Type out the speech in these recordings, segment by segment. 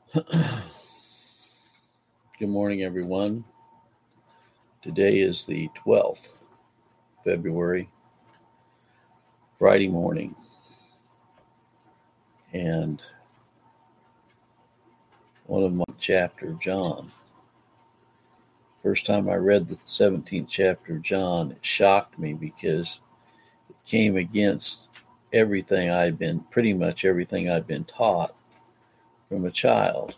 Good morning, everyone. Today is the 12th February, Friday morning, and one of my chapter of John. First time I read the 17th chapter of John, it shocked me because it came against pretty much everything I've been taught from a child.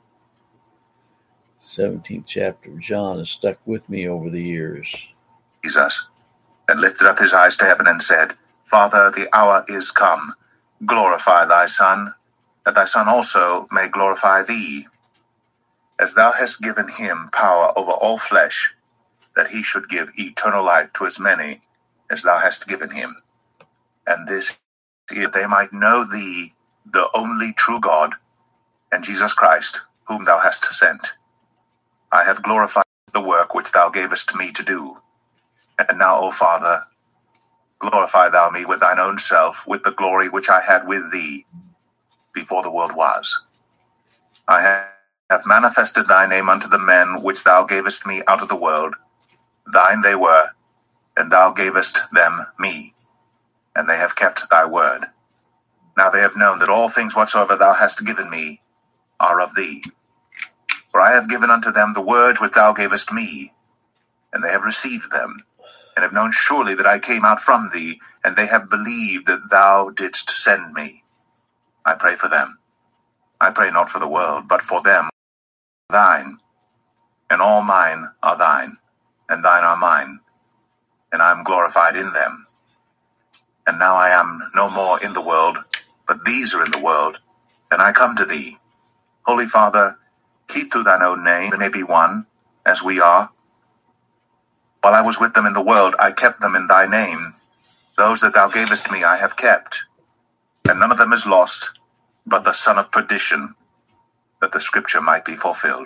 17th chapter of John has stuck with me over the years. Jesus, and lifted up his eyes to heaven and said, Father, the hour is come. Glorify thy Son, that thy Son also may glorify thee, as thou hast given him power over all flesh, that he should give eternal life to as many as thou hast given him. And this, that they might know thee, the only true God, and Jesus Christ, whom thou hast sent. I have glorified the work which thou gavest me to do. And now, O Father, glorify thou me with thine own self, with the glory which I had with thee before the world was. I have manifested thy name unto the men which thou gavest me out of the world. Thine they were, and thou gavest them me, and they have kept thy word. Now they have known that all things whatsoever thou hast given me are of thee. For I have given unto them the words which thou gavest me, and they have received them, and have known surely that I came out from thee, and they have believed that thou didst send me. I pray for them. I pray not for the world, but for them, thine. And all mine are thine, and thine are mine, and I am glorified in them. And now I am no more in the world, but these are in the world, and I come to thee. Holy Father, keep through thine own name, they may be one, as we are. While I was with them in the world, I kept them in thy name. Those that thou gavest me I have kept, and none of them is lost, but the son of perdition, that the scripture might be fulfilled.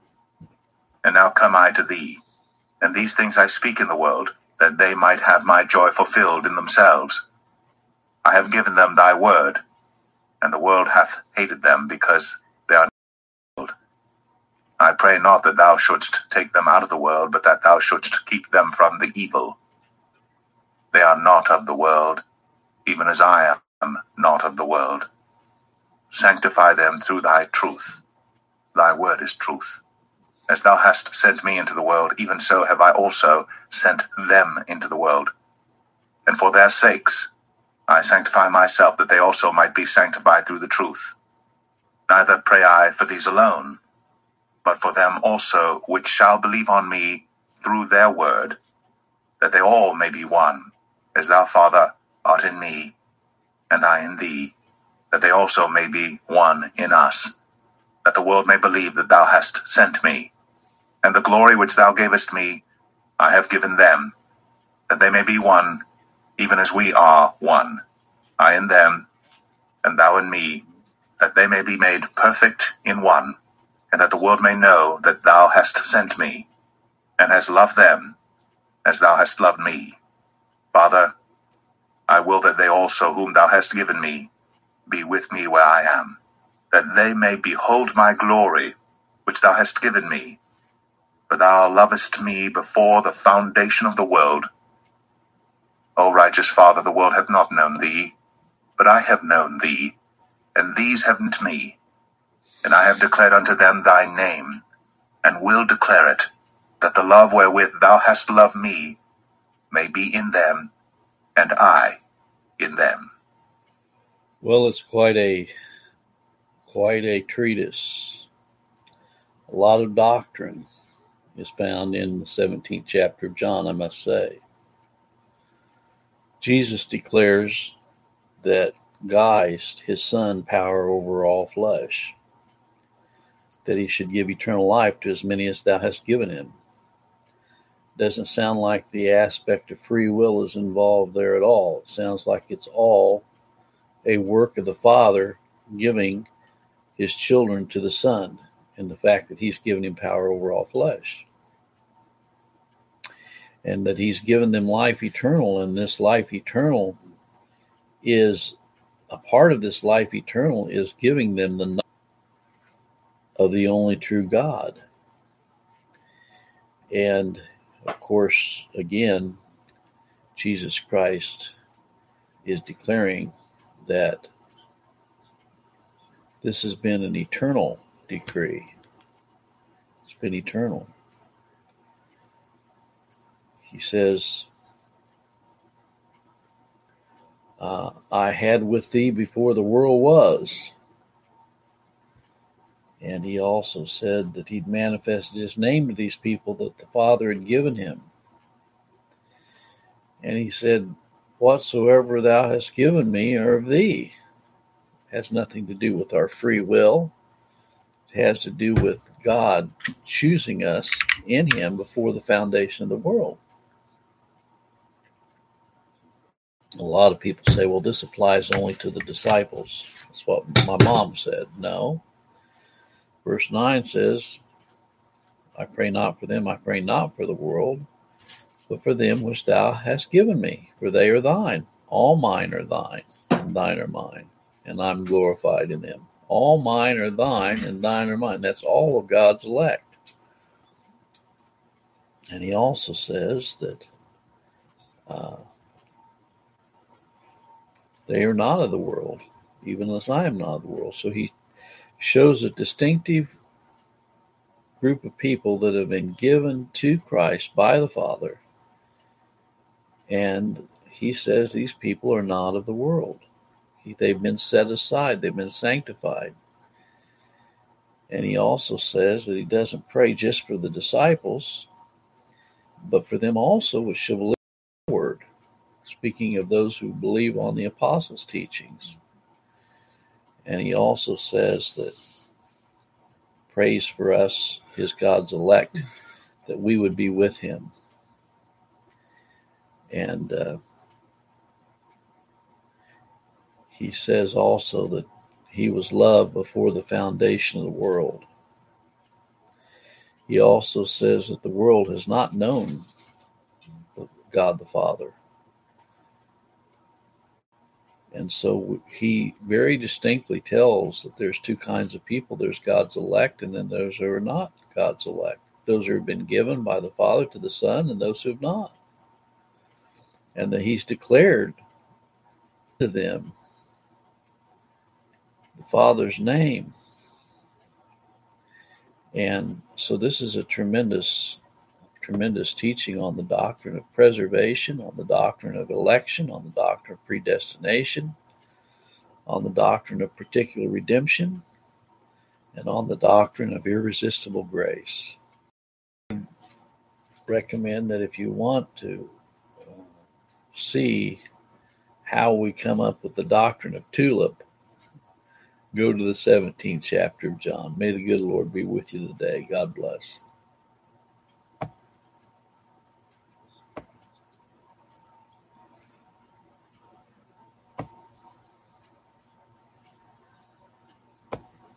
And now come I to thee, and these things I speak in the world, that they might have my joy fulfilled in themselves. I have given them thy word, and the world hath hated them, because they are not of the world. I pray not that thou shouldst take them out of the world, but that thou shouldst keep them from the evil. They are not of the world, even as I am not of the world. Sanctify them through thy truth. Thy word is truth. As thou hast sent me into the world, even so have I also sent them into the world. And for their sakes I sanctify myself, that they also might be sanctified through the truth. Neither pray I for these alone, but for them also which shall believe on me through their word, that they all may be one, as thou, Father, art in me, and I in thee, that they also may be one in us, that the world may believe that thou hast sent me. And the glory which thou gavest me I have given them, that they may be one, even as we are one, I in them, and thou in me, that they may be made perfect in one, and that the world may know that thou hast sent me, and hast loved them as thou hast loved me. Father, I will that they also whom thou hast given me be with me where I am, that they may behold my glory which thou hast given me. For thou lovest me before the foundation of the world. O righteous Father, the world hath not known thee, but I have known thee, and these have known me. And I have declared unto them thy name, and will declare it, that the love wherewith thou hast loved me may be in them, and I in them. Well, it's quite a treatise. A lot of doctrine is found in the 17th chapter of John, I must say. Jesus declares that God, his Son, power over all flesh, that he should give eternal life to as many as thou hast given him. Doesn't sound like the aspect of free will is involved there at all. It sounds like it's all a work of the Father giving his children to the Son, and the fact that he's given him power over all flesh, and that he's given them life eternal, and this life eternal is a part of this life eternal is giving them the knowledge of the only true God. And of course, again, Jesus Christ is declaring that this has been an eternal decree. It's been eternal. He says, I had with thee before the world was. And he also said that he'd manifested his name to these people that the Father had given him. And he said, whatsoever thou hast given me are of thee. It has nothing to do with our free will. It has to do with God choosing us in him before the foundation of the world. A lot of people say, well, this applies only to the disciples. That's what my mom said. No. Verse 9 says, I pray not for them, I pray not for the world, but for them which thou hast given me, for they are thine. All mine are thine, and thine are mine, and I'm glorified in them. All mine are thine, and thine are mine. That's all of God's elect. And he also says that they are not of the world, even as I am not of the world. So he shows a distinctive group of people that have been given to Christ by the Father. And he says these people are not of the world. They've been set aside. They've been sanctified. And he also says that he doesn't pray just for the disciples, but for them also which shall believe the word. Speaking of those who believe on the apostles' teachings. And he also says that prays for us, his God's elect, that we would be with him. And he says also that he was loved before the foundation of the world. He also says that the world has not known God the Father. And so he very distinctly tells that there's two kinds of people. There's God's elect, and then those who are not God's elect. Those who have been given by the Father to the Son, and those who have not. And that he's declared to them the Father's name. And so this is a tremendous teaching on the doctrine of preservation, on the doctrine of election, on the doctrine of predestination, on the doctrine of particular redemption, and on the doctrine of irresistible grace. I recommend that if you want to see how we come up with the doctrine of tulip, go to the 17th chapter of John. May the good Lord be with you today. God bless.